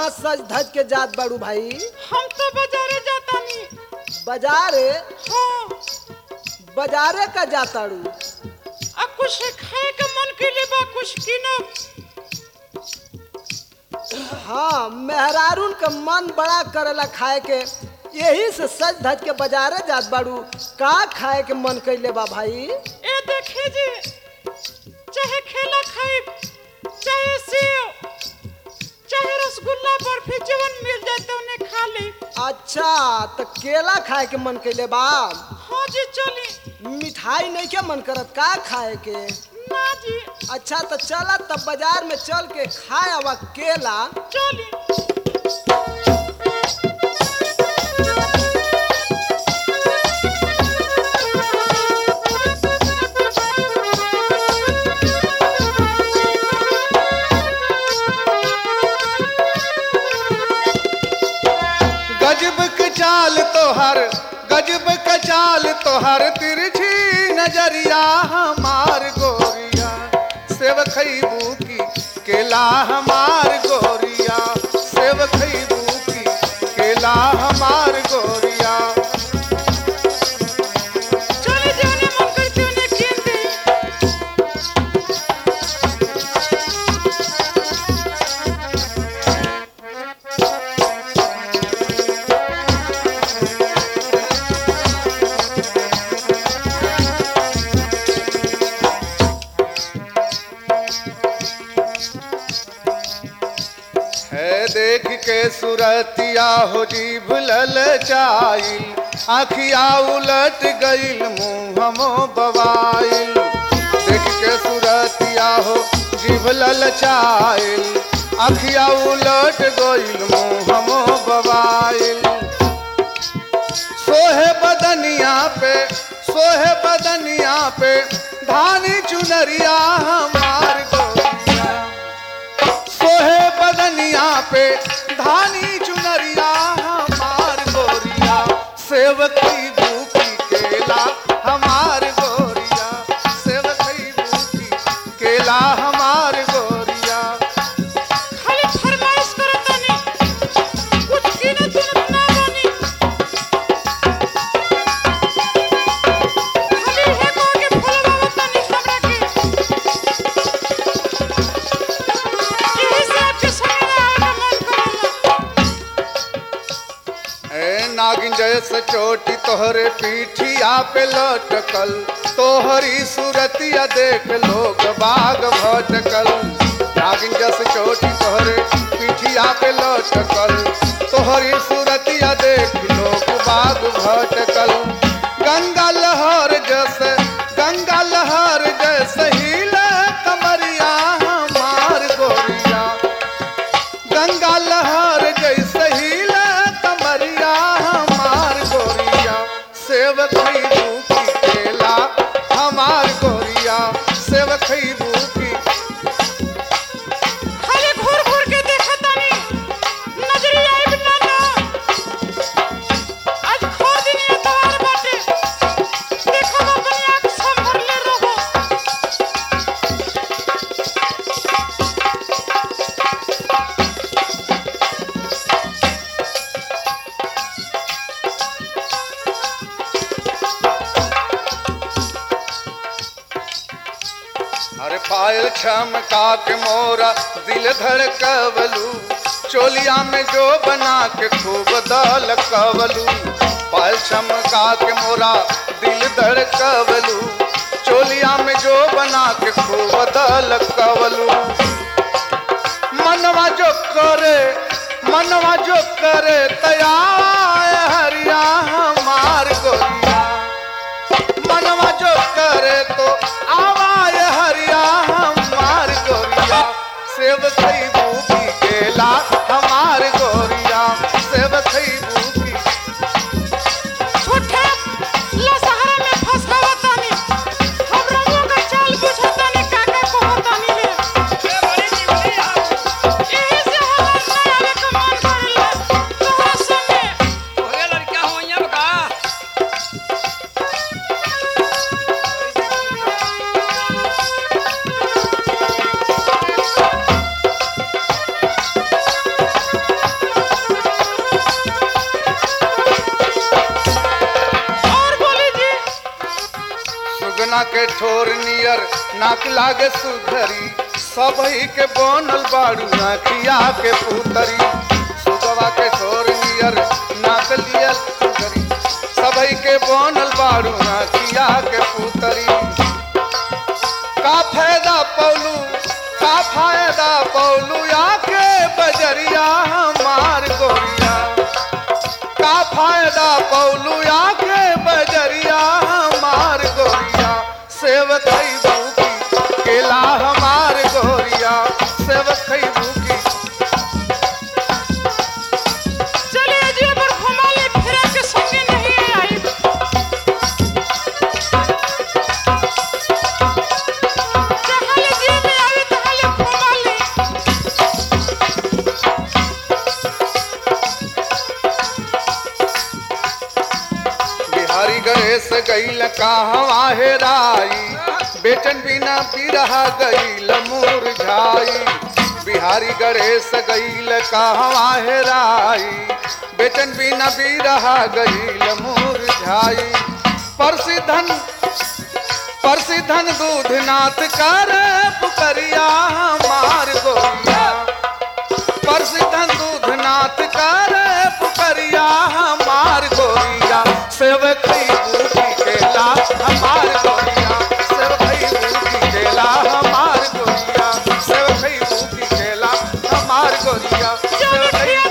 सज धज के जात बाड़ू भाई? हम तो बाजारे जाता नहीं। बाजारे? हाँ। बाजारे का जाताड़ू? अब कुछ खाए का मन के लिए बा कुछ कीनब। हाँ, मेहरारून का मन बड़ा करेला खाए के, यही से सज धज के बाजारे जात बाड़ू। का खाए के मन कैले बा भाई? ए देखिए जी, चाहे खेला खाए, चाहे सेव, चाहे रसगुल्ला, बर्फी, जवन मिल जाए तो उन्हें खा ले। अच्छा, तो केला खाए के मन कैले बा? हाँ जी चली। मिठाई नहीं के मन करत का खाए के? ना जी। अच्छा तो चला तब बाजार में चल के खाए आवा केला। चली। गजब का चाल तोहर तिरछी नजरिया हमार गोरिया, सेव खैबू की केला हमार गोरिया, सेव खैबू की केला हमार गोरिया। चले जाने मन करते उन्हें कीन दे। देख के सुरतिया हो जीभ ललचाइल, आँखिया उलट गईल मुँह हमो बवाइल। देख के सुरतिया हो जीभ ललचाइल, आँखिया उलट गईल मुँह हमो बवाइल। सोहे बदनिया पे धानी चुनरिया हमार गोरिया, सोहे बदनिया पे धानी चुनरिया हमार गोरिया, सेव खैबू की केला हमार गोरिया, सेव खैबू की केला हमार गोरिया। खाली फरमाइश करता नहीं, कुछ कीने तुरंत ना बनी। खाली है को के फलवा बता नहीं हमरा के। यही से आपके सामने आवे का मन करेला। ए नागिन जैसे चोटी तोहरे पीठिया पे लटकल, तोहरी सूरतिया देख लोग बाग भटकल। नागिन जैसे चोटी तोहरे पीठिया पे लटकल, तोहरी सूरतिया देख लोग बाग भटकल। गंगा लहर जैसे हिले कमरिया हमार गोरिया, गंगा लहर जैसे हिले कमरिया हमार गोरिया, सेव खैबू की केला हमार गोरिया, सेव खैबू की। खाली घूर घूर के देखता नहीं, नजरी आइब ना ना। आज खो दिन एतवार बाटे, देखब अपनी आँख संभर ले रहो। अरे पायल छमका के मोरा दिल धड़कवलू, चोलिया में जो बना के खूब दलकवलू। पायल छमका के मोरा दिल धड़कवलू, चोलिया में जो बना के खूब दलकवलू। मनवा जो करे तैयार हरिया हमार गोरिया, मनवा जो करे तो आवाज हरिया हमार गोरिया, सेव खैबू की केला हमार गोरिया, सेव खैबू की। झूठे लसहरा में फंसावता नहीं, हम रंगों का चाल बुझता नहीं, काका को होता नहीं ले। यही से हमार ना आवे का मन करेला तोहरा संगे। सोना के ठोर नियर नाक लागे सुघरी सबही के बनल बाड़ू आखिया के पुतरी सुगवा के ठोर नियर नाक लियल सुघरी सबही के बनल बाड़ू आखिया के पुतरी का फायदा पौलू आके बजरिया हमार गोरिया का फायदा पौलू आके बजरिया हमार गोरिया सेव खैबू की केला हमार गोरिया सेव खैबू की चलिए जी पर घुमा ले फिरा के संगे नहीं आई जहां जी में आई तहां घुमा ले बिहारी गणेश गईल कहवा हेराई बेचन बिना बिरहा गईल मुरझाई बिहारी गणेश गईल कहवा हेराई बेचन बिना बिरहा गईल मुरझाई परसिधन दूधनाथ कर पुकरिया हमार गोरिया परसिधन दूधनाथ कर पुकरिया हमार गोरिया सेव खैबू की केला हमार गोरिया सेव खैबू की केला हमार गोरिया सेव खैबू की केला हमार गोरिया सेव खैबू